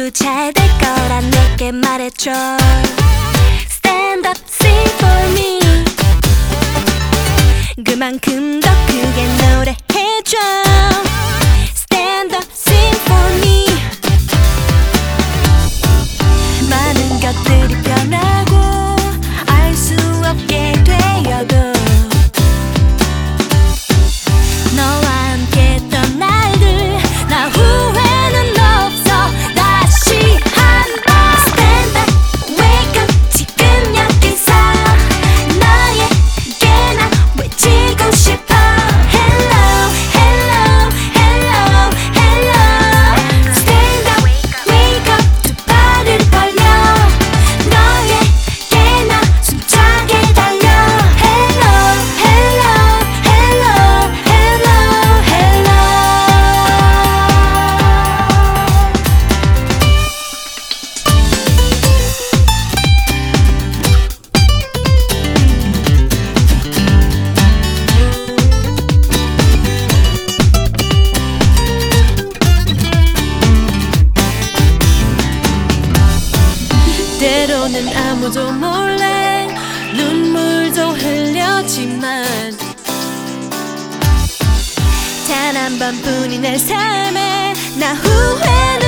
모두 잘 될 거라 내게 말해줘. Stand up, sing for me. 그만큼 더 크게 노래해줘. Stand up, sing for me. 많은 것들이 변하고 알 수 없게 되어도 너와 함께 했던 날들 나 후회는 없어. 다시 한번 Stand up, wake up. 지금 여기서 너에게 나 외치고 싶어. Hello, hello, hello, hello. Stand up, wake up. 두 발을 벌려 너에게 나 숨차게 달려. Hello, hello, hello, hello, hello. 때로는 아무도 몰래 눈물도 흘렸지만 단 한 번뿐인 내 삶에 나 후회는